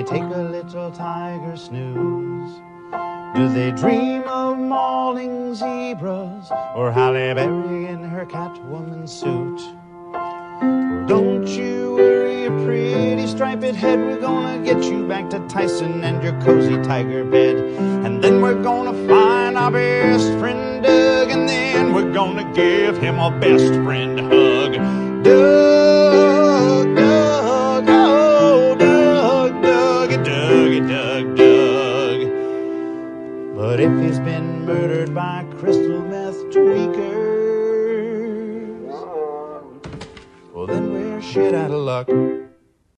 take a little tiger snooze? Do they dream of mauling zebras or Halle Berry in her Catwoman suit? Well, don't you worry your pretty striped head. We're gonna get you back to Tyson and your cozy tiger bed. And then we're gonna find our best friend Doug, and then we're gonna give him a best friend hug. Doug, Doug, oh, Doug, Doug, Doug, Doug, Doug. But if he's been murdered by crystal meth tweakers, well then we're shit out of luck.